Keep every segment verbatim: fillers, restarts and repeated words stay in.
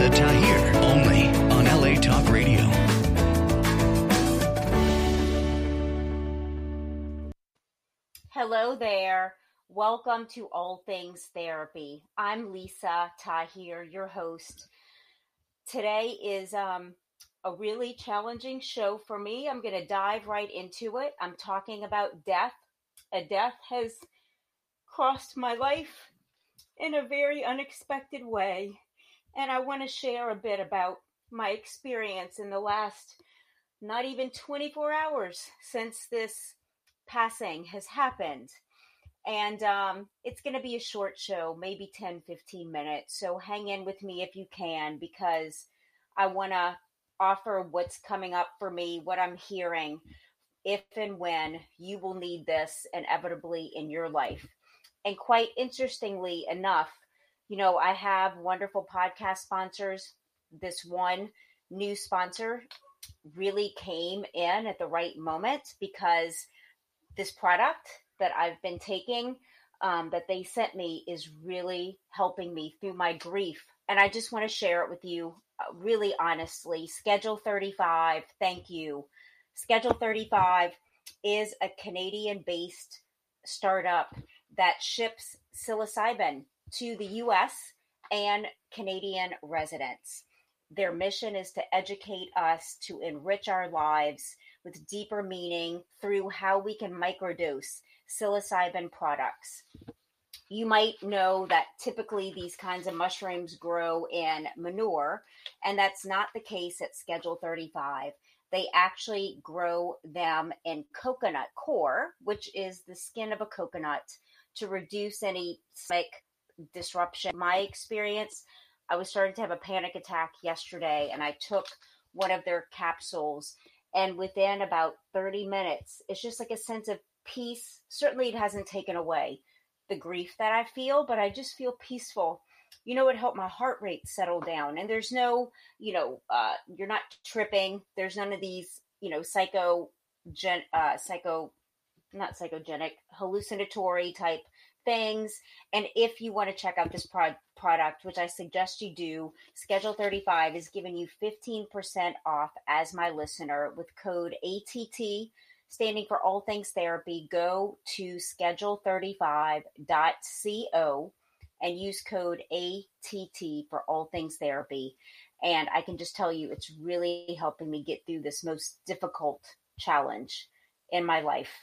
Lisa Tahir, only on L A Talk Radio. Hello there. Welcome to All Things Therapy. I'm Lisa Tahir, your host. Today is um, a really challenging show for me. I'm going to dive right into it. I'm talking about death. A death has crossed my life in a very unexpected way. And I want to share a bit about my experience in the last not even twenty-four hours since this passing has happened. And um, it's going to be a short show, maybe ten, fifteen minutes. So hang in with me if you can, because I want to offer what's coming up for me, what I'm hearing, if and when you will need this inevitably in your life. And quite interestingly enough, you know, I have wonderful podcast sponsors. This one new sponsor really came in at the right moment, because this product that I've been taking um, that they sent me is really helping me through my grief. And I just want to share it with you uh, really honestly. Schedule thirty-five, thank you. Schedule thirty-five is a Canadian-based startup that ships psilocybin to the U S and Canadian residents. Their mission is to educate us to enrich our lives with deeper meaning through how we can microdose psilocybin products. You might know that typically these kinds of mushrooms grow in manure, and that's not the case at Schedule thirty-five. They actually grow them in coconut coir, which is the skin of a coconut, to reduce any stomach disruption. My experience, I was starting to have a panic attack yesterday, and I took one of their capsules, and within about thirty minutes, it's just like a sense of peace. Certainly it hasn't taken away the grief that I feel, but I just feel peaceful. You know, it helped my heart rate settle down, and there's no, you know, uh, you're not tripping. There's none of these, you know, psycho, gen, uh, psycho, not psychogenic, hallucinatory type things. And if you want to check out this pro- product, which I suggest you do, Schedule thirty-five is giving you fifteen percent off as my listener with code A T T, standing for All Things Therapy. Go to schedule thirty-five dot co and use code A T T for All Things Therapy. And I can just tell you, it's really helping me get through this most difficult challenge in my life.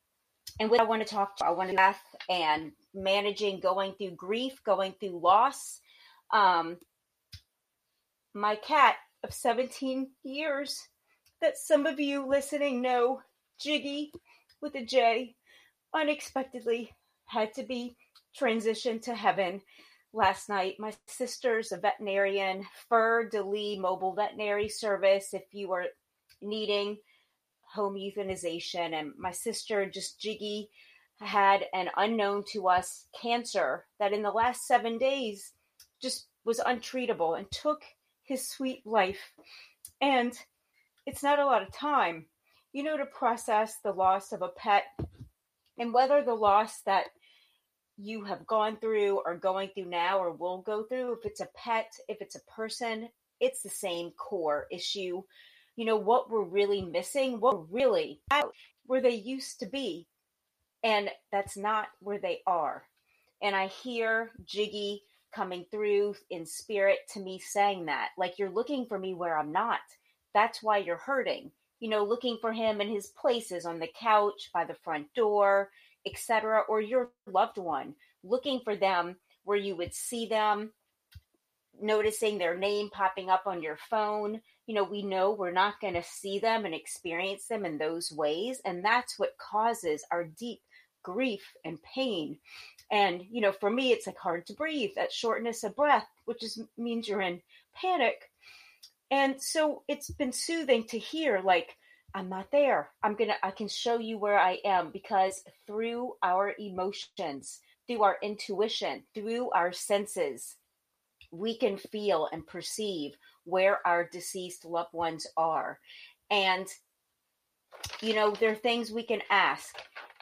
And what I want to talk to, I want to death and managing, going through grief, going through loss. Um, my cat of seventeen years that some of you listening know, Jiggy with a J, unexpectedly had to be transitioned to heaven last night. My sister's a veterinarian, Fleur de Lis Mobile Veterinary Service, if you are needing home euthanization. And my sister, just Jiggy, had an unknown to us cancer that in the last seven days just was untreatable and took his sweet life. And it's not a lot of time, you know, to process the loss of a pet, and whether the loss that you have gone through or going through now or will go through, if it's a pet, if it's a person, it's the same core issue. You know, what we're really missing, what we're really out where they used to be. And that's not where they are. And I hear Jiggy coming through in spirit to me saying that, like, you're looking for me where I'm not. That's why you're hurting. You know, looking for him in his places, on the couch, by the front door, et cetera, or your loved one, looking for them where you would see them, noticing their name popping up on your phone. You know, we know we're not going to see them and experience them in those ways. And that's what causes our deep grief and pain. And, you know, for me, it's like hard to breathe, that shortness of breath, which is means you're in panic. And so it's been soothing to hear, like, I'm not there. I'm going to, I can show you where I am, because through our emotions, through our intuition, through our senses, we can feel and perceive where our deceased loved ones are. And, you know, there are things we can ask.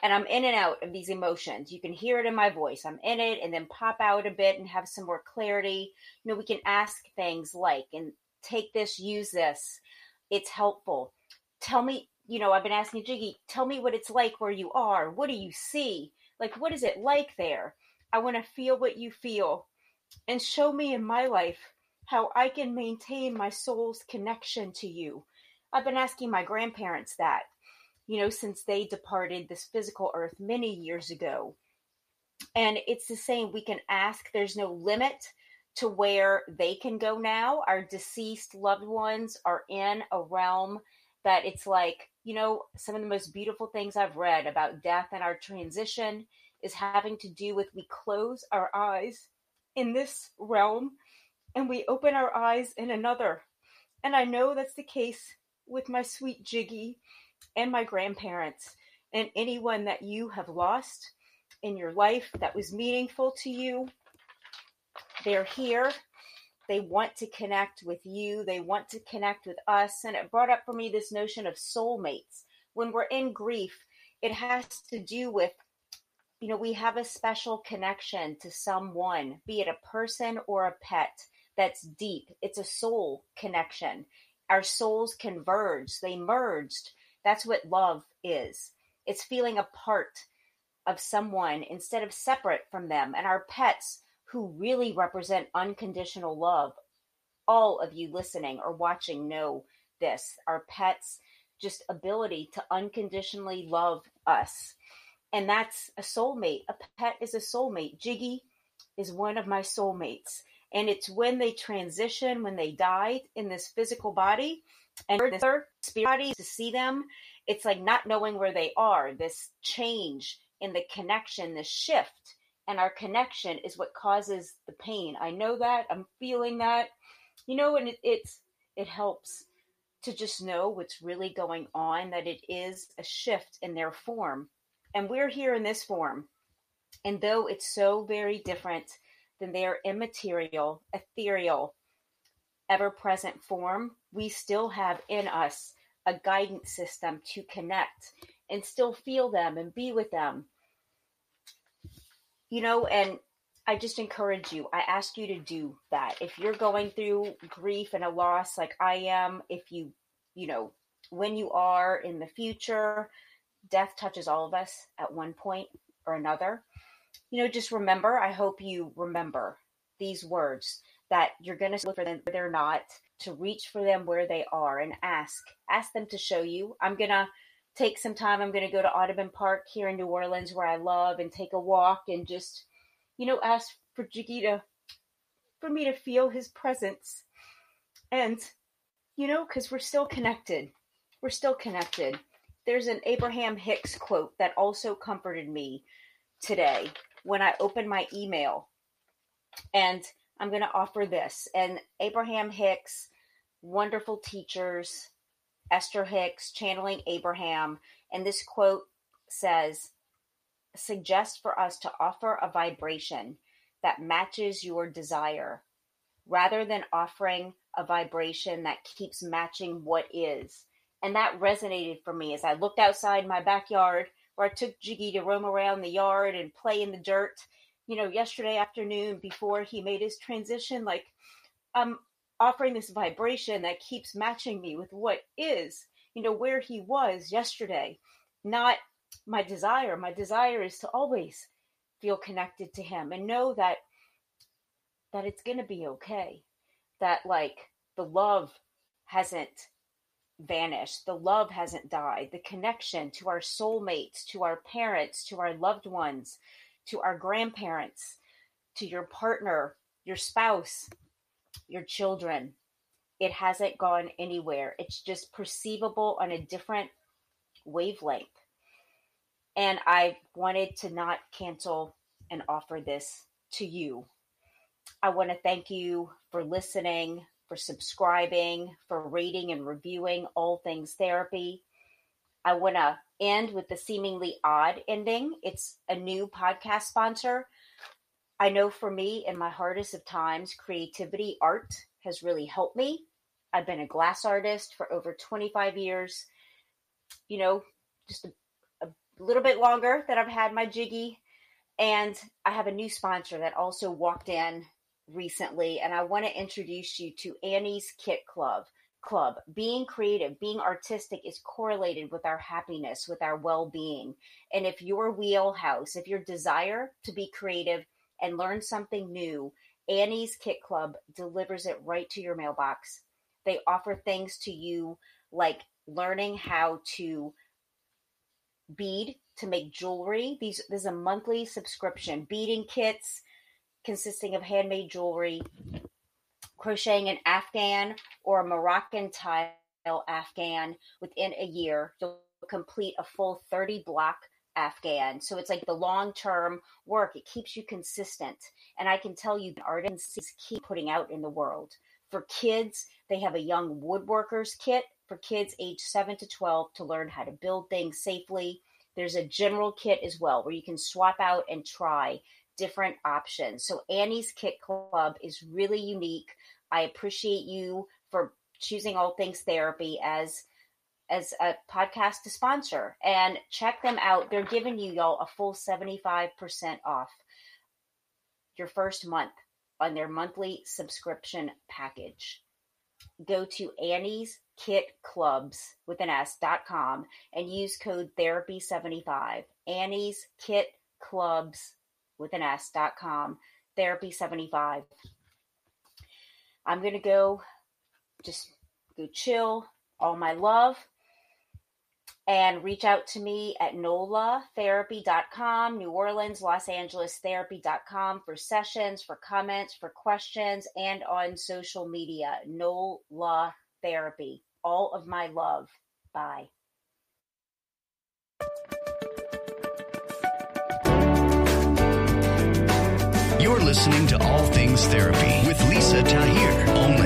And I'm in and out of these emotions. You can hear it in my voice. I'm in it and then pop out a bit and have some more clarity. You know, we can ask things like, and take this, use this. It's helpful. Tell me, you know, I've been asking Jiggy, tell me what it's like where you are. What do you see? Like, what is it like there? I want to feel what you feel, and show me in my life how I can maintain my soul's connection to you. I've been asking my grandparents that, you know, since they departed this physical earth many years ago. And it's the same. We can ask, there's no limit to where they can go now. Our deceased loved ones are in a realm that it's like, you know, some of the most beautiful things I've read about death and our transition is having to do with we close our eyes in this realm and we open our eyes in another. And I know that's the case with my sweet Jiggy and my grandparents and anyone that you have lost in your life that was meaningful to you. They're here. They want to connect with you. They want to connect with us. And it brought up for me this notion of soulmates. When we're in grief, it has to do with, you know, we have a special connection to someone, be it a person or a pet, that's deep. It's a soul connection. Our souls converged. They merged. That's what love is. It's feeling a part of someone instead of separate from them. And our pets, who really represent unconditional love. All of you listening or watching know this. Our pets' just ability to unconditionally love us. And that's a soulmate. A pet is a soulmate. Jiggy is one of my soulmates. And it's when they transition, when they died in this physical body, and this spirit body, to see them, it's like not knowing where they are. This change in the connection, the shift. And our connection is what causes the pain. I know that. I'm feeling that. You know, and it, it's it helps to just know what's really going on, that it is a shift in their form. And we're here in this form. And though it's so very different than their immaterial, ethereal, ever-present form, we still have in us a guidance system to connect and still feel them and be with them. You know, and I just encourage you, I ask you to do that. If you're going through grief and a loss like I am, if you, you know, when you are in the future, death touches all of us at one point or another. You know, just remember, I hope you remember these words, that you're going to look for them where they're not, to reach for them where they are and ask, ask them to show you. I'm going to take some time. I'm going to go to Audubon Park here in New Orleans, where I love, and take a walk and just, you know, ask for Jiggy to, for me to feel his presence. And, you know, because we're still connected. We're still connected. There's an Abraham Hicks quote that also comforted me today when I opened my email. And I'm going to offer this. And Abraham Hicks, wonderful teachers, Esther Hicks, Channeling Abraham. And this quote says, suggest for us to offer a vibration that matches your desire, rather than offering a vibration that keeps matching what is. And that resonated for me as I looked outside my backyard, where I took Jiggy to roam around the yard and play in the dirt. You know, yesterday afternoon before he made his transition, like, I'm offering this vibration that keeps matching me with what is, you know, where he was yesterday, not my desire. My desire is to always feel connected to him and know that, that it's going to be okay. That, like, the love hasn't vanished. The love hasn't died. The connection to our soulmates, to our parents, to our loved ones, to our grandparents, to your partner, your spouse, your children. It hasn't gone anywhere. It's just perceivable on a different wavelength. And I wanted to not cancel and offer this to you. I want to thank you for listening, for subscribing, for rating and reviewing All Things Therapy. I want to end with the seemingly odd ending. It's a new podcast sponsor. I know for me, in my hardest of times, creativity, art has really helped me. I've been a glass artist for over twenty-five years. You know, just a, a little bit longer that I've had my Jiggy, and I have a new sponsor that also walked in recently, and I want to introduce you to Annie's Kit Club. Club. Being creative, being artistic is correlated with our happiness, with our well-being. And if your wheelhouse, if your desire to be creative and learn something new, Annie's Kit Club delivers it right to your mailbox. They offer things to you like learning how to bead, to make jewelry. These, this is a monthly subscription. Beading kits consisting of handmade jewelry, crocheting an Afghan or a Moroccan tile Afghan within a year. You'll complete a full thirty block Afghan. So it's like the long-term work. It keeps you consistent. And I can tell you, artists keep putting out in the world. For kids, they have a young woodworkers kit for kids age seven to twelve to learn how to build things safely. There's a general kit as well where you can swap out and try different options. So Annie's Kit Club is really unique. I appreciate you for choosing All Things Therapy as as a podcast to sponsor, and check them out. They're giving you y'all a full seventy-five percent off your first month on their monthly subscription package. Go to Annie's Kit Clubs with an S dot com and use code therapy seventy-five. Annie's Kit Clubs with an S dot com, therapy seventy-five. I'm going to go just go chill, all my love, and reach out to me at N O L A therapy dot com, New Orleans, Los Angeles therapy dot com for sessions, for comments, for questions, and on social media, N O L A Therapy. All of my love. Bye. You're listening to All Things Therapy with Lisa Tahir, only